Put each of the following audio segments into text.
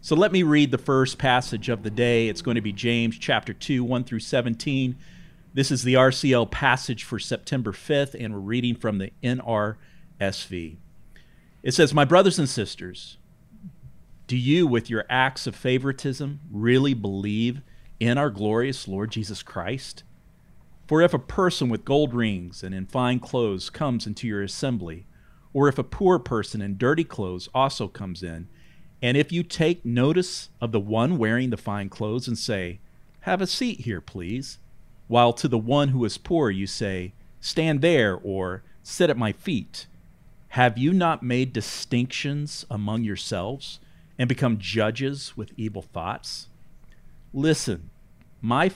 So let me read the first passage of the day. It's going to be James chapter 2, 1 through 17. This is the RCL passage for September 5th, and we're reading from the NRSV. It says, "My brothers and sisters, do you, with your acts of favoritism, really believe in our glorious Lord Jesus Christ? For if a person with gold rings and in fine clothes comes into your assembly, or if a poor person in dirty clothes also comes in, and if you take notice of the one wearing the fine clothes and say, 'Have a seat here, please,' while to the one who is poor you say, 'Stand there,' or 'Sit at my feet,' have you not made distinctions among yourselves and become judges with evil thoughts? Listen, my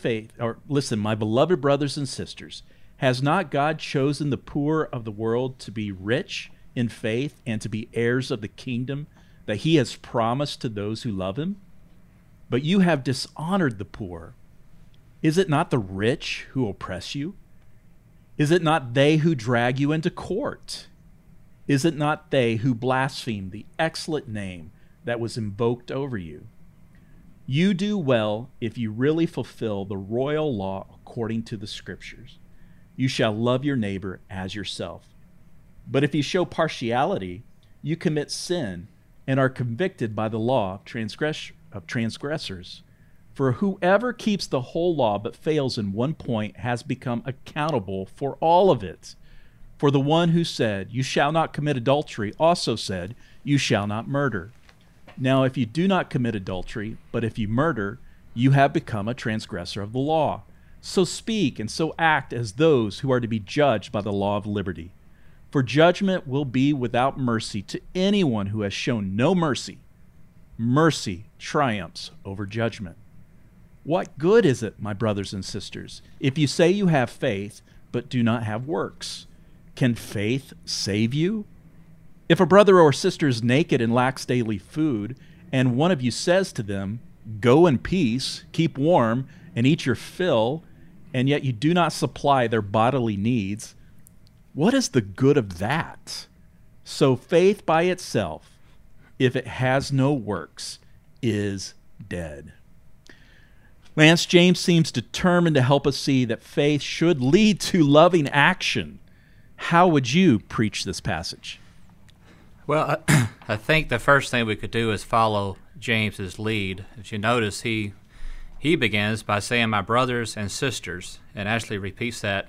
beloved brothers and sisters, has not God chosen the poor of the world to be rich in faith and to be heirs of the kingdom that he has promised to those who love him? But you have dishonored the poor. Is it not the rich who oppress you? Is it not they who drag you into court? Is it not they who blaspheme the excellent name that was invoked over you? You do well if you really fulfill the royal law according to the Scriptures. You shall love your neighbor as yourself. But if you show partiality, you commit sin and are convicted by the law of transgressors. For whoever keeps the whole law but fails in one point has become accountable for all of it. For the one who said, 'You shall not commit adultery,' also said, 'You shall not murder.' Now if you do not commit adultery, but if you murder, you have become a transgressor of the law. So speak and so act as those who are to be judged by the law of liberty. For judgment will be without mercy to anyone who has shown no mercy. Mercy triumphs over judgment. What good is it, my brothers and sisters, if you say you have faith but do not have works? Can faith save you? If a brother or sister is naked and lacks daily food, and one of you says to them, 'Go in peace, keep warm, and eat your fill,' and yet you do not supply their bodily needs, what is the good of that? So faith by itself, if it has no works, is dead." Lance, James seems determined to help us see that faith should lead to loving action. How would you preach this passage? Well, I think the first thing we could do is follow James's lead. As you notice, he begins by saying, "My brothers and sisters," and actually repeats that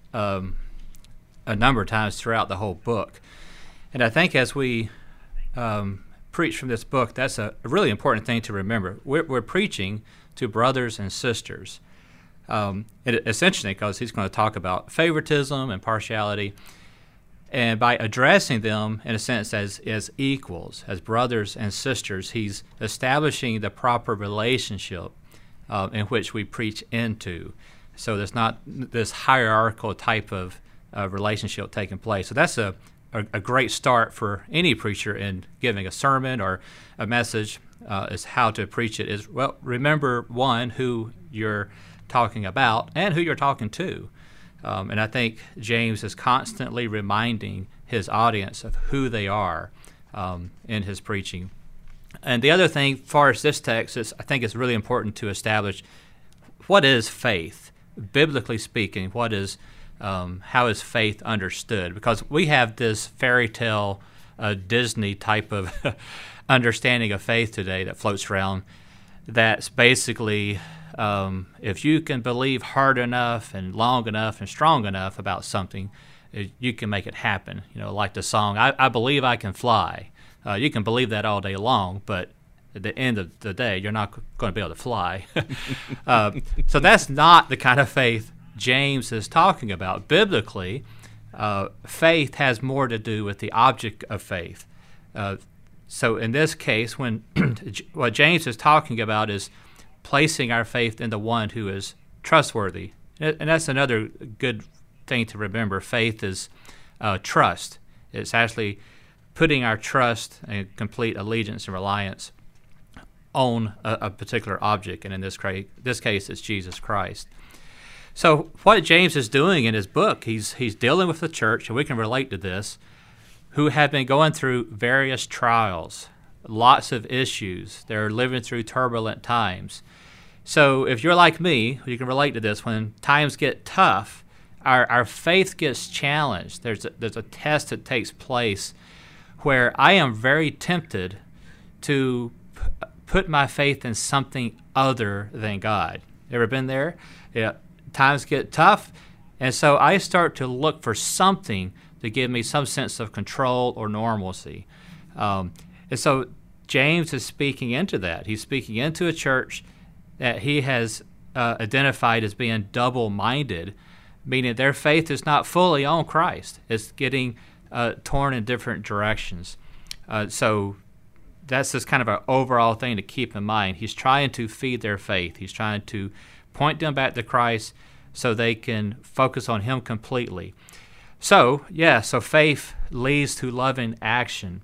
a number of times throughout the whole book. And I think as we preach from this book, that's a really important thing to remember. We're preaching to brothers and sisters, essentially because he's going to talk about favoritism and partiality. And by addressing them, in a sense, as equals, as brothers and sisters, he's establishing the proper relationship in which we preach into. So there's not this hierarchical type of relationship taking place. So that's a great start for any preacher in giving a sermon or a message, is how to preach it. Is, well, remember, one, who you're talking about and who you're talking to. And I think James is constantly reminding his audience of who they are in his preaching. And the other thing, as far as this text, I think it's really important to establish what is faith, biblically speaking. What is how is faith understood? Because we have this fairy tale, Disney type of understanding of faith today that floats around. That's basically if you can believe hard enough and long enough and strong enough about something, you can make it happen. You know, like the song, I believe I can fly. You can believe that all day long, but at the end of the day, you're not going to be able to fly. So that's not the kind of faith James is talking about. Biblically, faith has more to do with the object of faith. So in this case, when what James is talking about is placing our faith in the one who is trustworthy. And that's another good thing to remember. Faith is trust. It's actually putting our trust and complete allegiance and reliance on a particular object, and in this case, it's Jesus Christ. So what James is doing in his book, he's dealing with the church, and we can relate to this, who have been going through various trials. lots of issues. They're living through turbulent times. So if you're like me, you can relate to this. When times get tough, our faith gets challenged. There's a test that takes place where I am very tempted to put my faith in something other than God. Ever been there? Yeah. Times get tough, and so I start to look for something to give me some sense of control or normalcy. And so James is speaking into that. He's speaking into a church that he has identified as being double-minded, meaning their faith is not fully on Christ. It's getting torn in different directions. So that's just kind of an overall thing to keep in mind. He's trying to feed their faith. He's trying to point them back to Christ so they can focus on Him completely. So, so faith leads to loving action.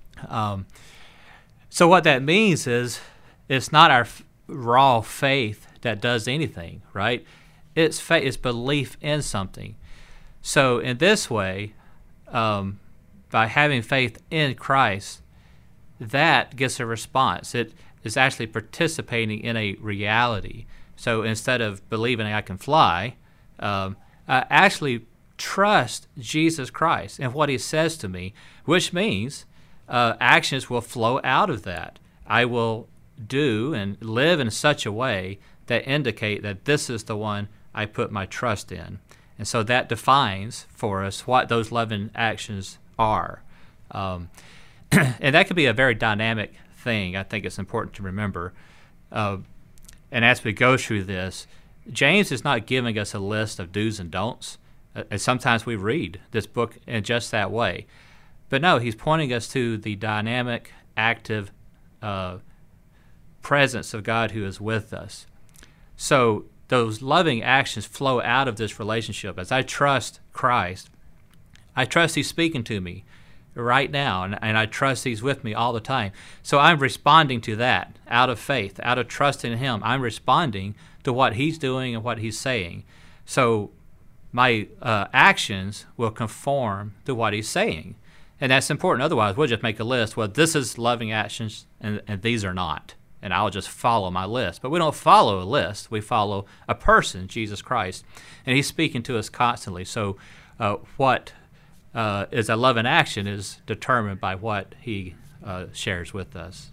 So what that means is it's not our raw faith that does anything, right? It's faith, it's belief in something. So in this way, by having faith in Christ, that gets a response. It is actually participating in a reality. So instead of believing I can fly, I actually trust Jesus Christ and what He says to me, which means actions will flow out of that. I will do and live in such a way that indicate that this is the one I put my trust in. And so that defines for us what those loving actions are. And that can be a very dynamic thing. I think it's important to remember. And as we go through this, James is not giving us a list of do's and don'ts. And sometimes we read this book in just that way. But no, he's pointing us to the dynamic, active presence of God who is with us. So those loving actions flow out of this relationship. As I trust Christ, I trust He's speaking to me right now, and I trust He's with me all the time. So I'm responding to that out of faith, out of trust in Him. I'm responding to what He's doing and what He's saying. So my actions will conform to what He's saying. And that's important. Otherwise, we'll just make a list. Well, this is loving actions, and these are not. And I'll just follow my list. But we don't follow a list. We follow a person, Jesus Christ. And He's speaking to us constantly. So what is a loving action is determined by what He shares with us.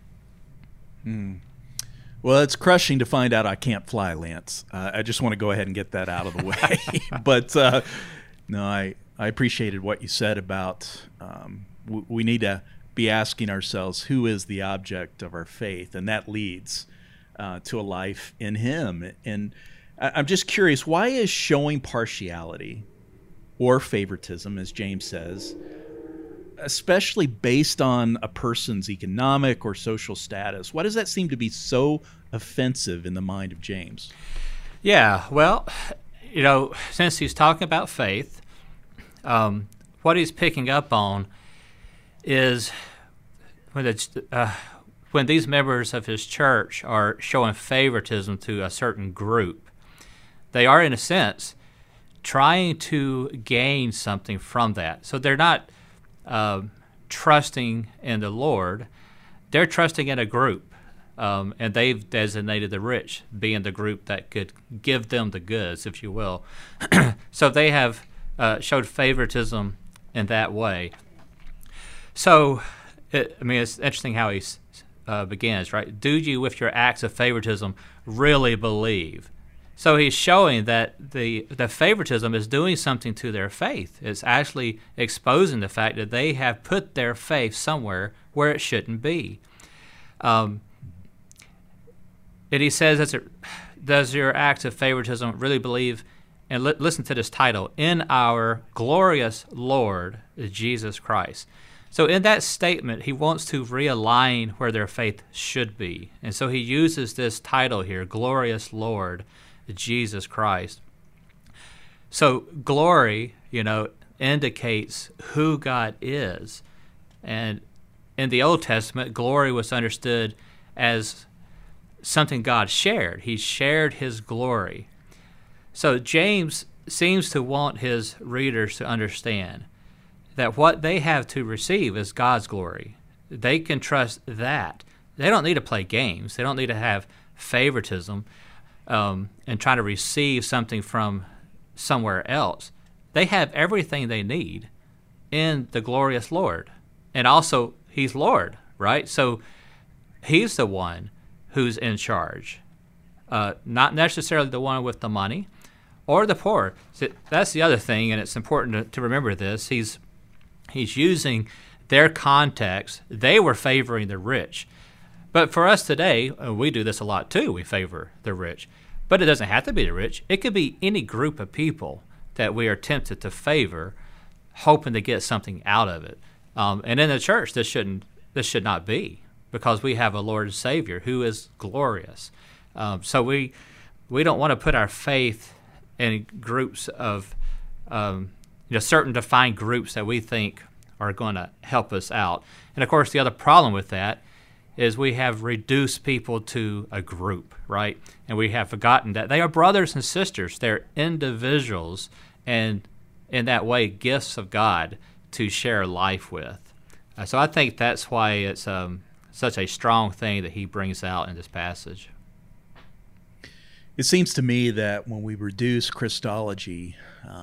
Well, it's crushing to find out I can't fly, Lance. I just want to go ahead and get that out of the way. But no, I appreciated what you said about we need to be asking ourselves, who is the object of our faith? And that leads to a life in Him. And I'm just curious, why is showing partiality or favoritism, as James says, especially based on a person's economic or social status, why does that seem to be so offensive in the mind of James? Yeah, well, since he's talking about faith, what he's picking up on is when these members of his church are showing favoritism to a certain group, they are, in a sense, trying to gain something from that. So they're not trusting in the Lord. They're trusting in a group, and they've designated the rich being the group that could give them the goods, if you will. So they have showed favoritism in that way. So, it's interesting how he begins, right? Do you, with your acts of favoritism, really believe? So he's showing that the favoritism is doing something to their faith. It's actually exposing the fact that they have put their faith somewhere where it shouldn't be. And he says, does your acts of favoritism really believe? And listen to this title, in our glorious Lord, Jesus Christ. So in that statement, he wants to realign where their faith should be. And so he uses this title here, glorious Lord, Jesus Christ. So glory, indicates who God is. And in the Old Testament, glory was understood as something God shared. He shared His glory. So James seems to want his readers to understand that what they have to receive is God's glory. They can trust that. They don't need to play games. They don't need to have favoritism and try to receive something from somewhere else. They have everything they need in the glorious Lord. And also, he's Lord, right? So he's the one who's in charge, not necessarily the one with the money or the poor. So that's the other thing, and it's important to remember this. He's using their context. They were favoring the rich. But for us today, we do this a lot too. We favor the rich. But it doesn't have to be the rich. It could be any group of people that we are tempted to favor, hoping to get something out of it. And in the church, this should not be, because we have a Lord and Savior who is glorious. So we don't want to put our faith in groups of certain defined groups that we think are going to help us out. And of course, the other problem with that is we have reduced people to a group, right? And we have forgotten that they are brothers and sisters. They're individuals, and in that way, gifts of God to share life with. So I think that's why it's such a strong thing that he brings out in this passage. It seems to me that when we reduce Christology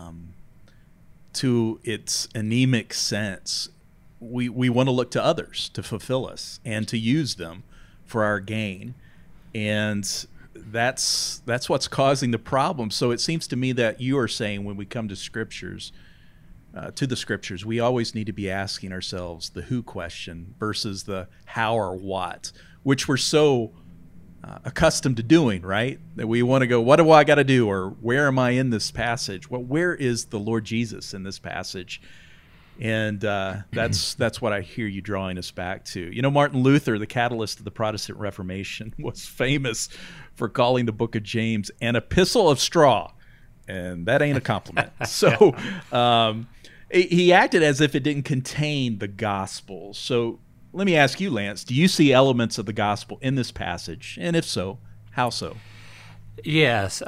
to its anemic sense, we want to look to others to fulfill us and to use them for our gain. And that's what's causing the problem. So it seems to me that you are saying when we come to Scriptures, we always need to be asking ourselves the who question versus the how or what, which we're so accustomed to doing, right? That we want to go, what do I got to do? Or where am I in this passage? Well, where is the Lord Jesus in this passage? And that's what I hear you drawing us back to. You know, Martin Luther, the catalyst of the Protestant Reformation, was famous for calling the book of James an epistle of straw. And that ain't a compliment. So he acted as if it didn't contain the gospel. So let me ask you, Lance, do you see elements of the gospel in this passage? And if so, how so? Yes.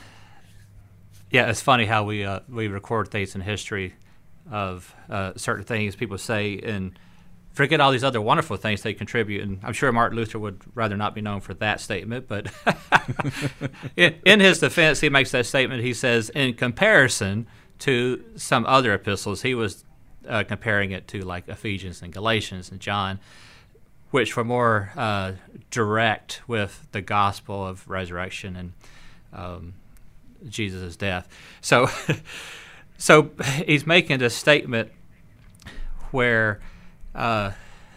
It's funny how we record things in history of certain things people say and forget all these other wonderful things they contribute. And I'm sure Martin Luther would rather not be known for that statement. But in his defense, he makes that statement. He says, in comparison to some other epistles, he was comparing it to like Ephesians and Galatians and John, which were more direct with the gospel of resurrection and Jesus' death. So he's making this statement where and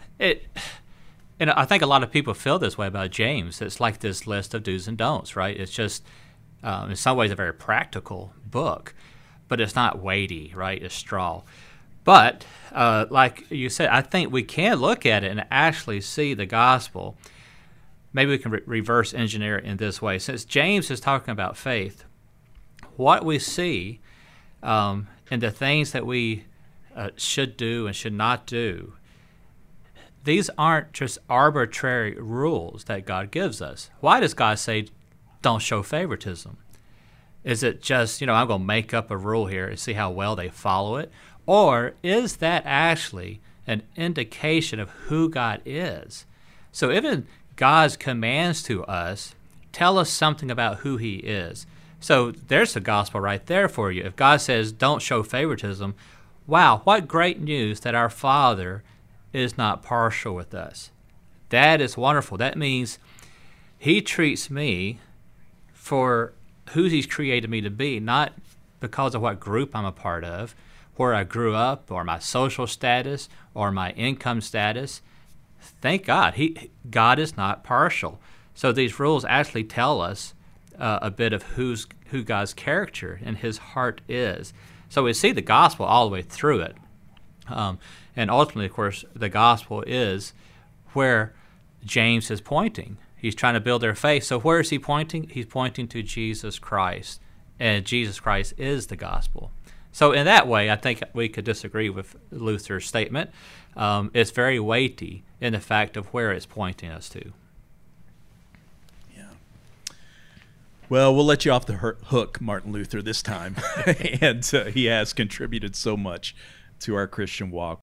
I think a lot of people feel this way about James. It's like this list of do's and don'ts, right? It's just in some ways a very practical book, but it's not weighty, right? It's straw. But like you said, I think we can look at it and actually see the gospel. Maybe we can reverse engineer it in this way. Since James is talking about faith, what we see and the things that we should do and should not do, these aren't just arbitrary rules that God gives us. Why does God say, don't show favoritism? Is it just, I'm going to make up a rule here and see how well they follow it? Or is that actually an indication of who God is? So even God's commands to us tell us something about who he is. So there's the gospel right there for you. If God says, don't show favoritism, wow, what great news that our Father is not partial with us. That is wonderful. That means he treats me for who he's created me to be, not because of what group I'm a part of, where I grew up, or my social status, or my income status. Thank God. God is not partial. So these rules actually tell us a bit of who God's character and his heart is. So we see the gospel all the way through it. And ultimately, of course, the gospel is where James is pointing. He's trying to build their faith. So where is he pointing? He's pointing to Jesus Christ. And Jesus Christ is the gospel. So in that way, I think we could disagree with Luther's statement. It's very weighty in the fact of where it's pointing us to. Yeah. Well, we'll let you off the hook, Martin Luther, this time. And he has contributed so much to our Christian walk.